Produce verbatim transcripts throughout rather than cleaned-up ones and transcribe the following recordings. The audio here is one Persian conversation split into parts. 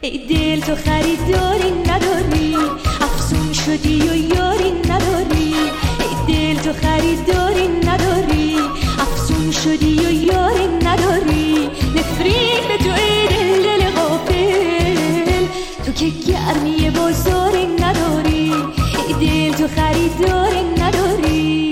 ای دل تو خریداری نداری، افسون شدی و یاری نداری. ای دل تو خریداری نداری، افسون شدی و یاری نداری. نفرین به تو ای دل دل غافل، تو که گرمی بازاری نداری. ای دل تو خریداری نداری.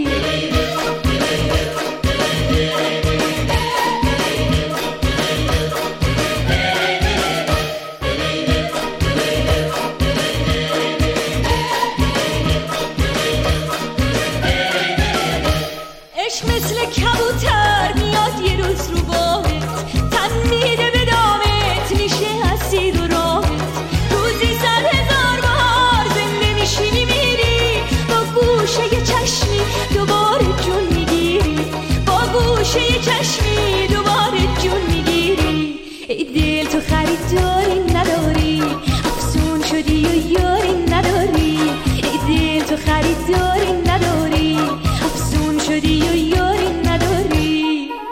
مثل کبوتر میاد یه روز رو بامت، تن میده به دامت، میشه اسیر و رامت. روزی صد هزار بار زنده میشی میمیری، با گوشه یه چشمی دوباره جون میگیری. با گوشه یه چشمی دوباره جون میگیری. ای دل تو خریداری نداری، افسون شدی و یاری نداری. ای دل تو خریداری نداری، افسون شدی و یاری نداری.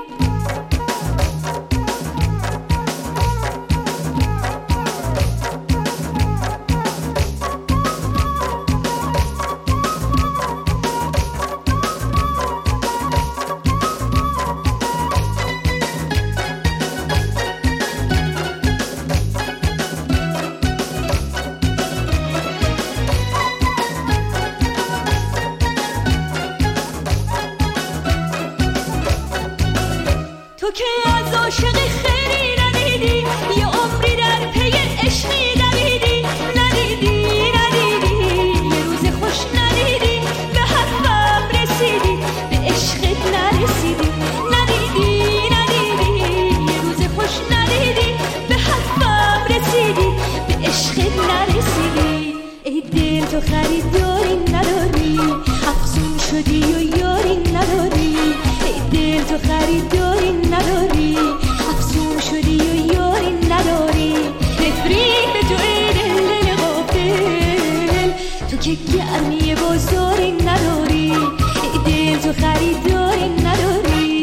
تو که از عاشق خیلی ندیدی، یه عمری در پی عشقی دویدی. ندیدی ندیدی یه روز خوش ندیدی، به حرفم رسیدی به عشقت نرسیدی. ندیدی ندیدی یه روز خوش ندیدی، به حرفم رسیدی به عشقت نرسیدی. ای دل تو خریداری نداری، افسون شدی و یاری نداری. ای دل تو خریداری نداری، افسون شدی و یاری نداری. نفرین به تو ای دل دل غافل، تو که گرمی بازاری نداری. ای دل تو خریداری نداری.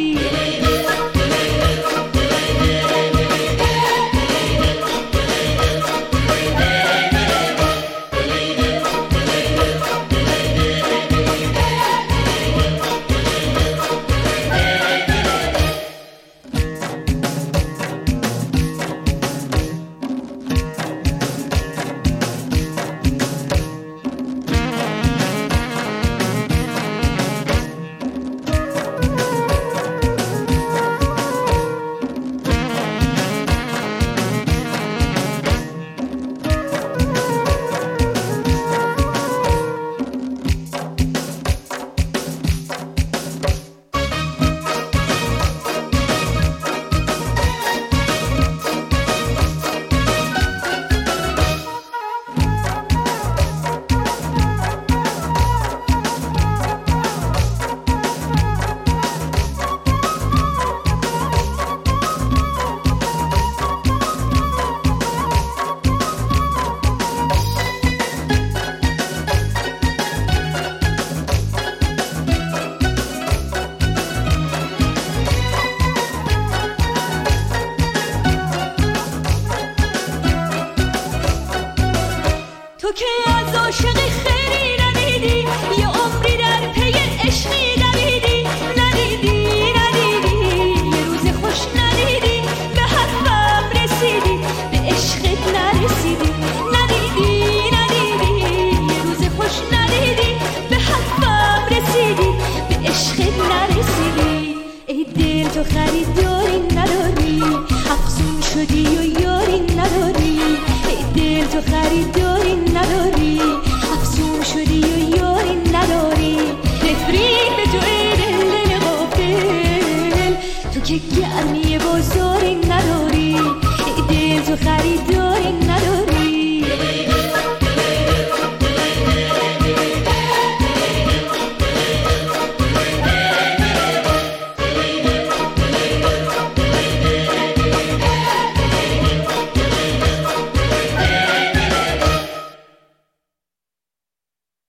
تو که از عاشق خیلی ندیدی، یه عمری در پی عشقی دویدی. ندیدی ندیدی یه روز خوش ندیدی، به حرفم رسیدی به عشقت نرسیدی. ندیدی ندیدی یه روز خوش ندیدی، به حرفم رسیدی به عشقت نرسیدی. ای دل تو خریداری نداری، افسون شدی و یاری نداری. ای دل تو خریداری نداری، افسون شدی و یاری نداری. نفرین به تو ای دل دل غافل، تو که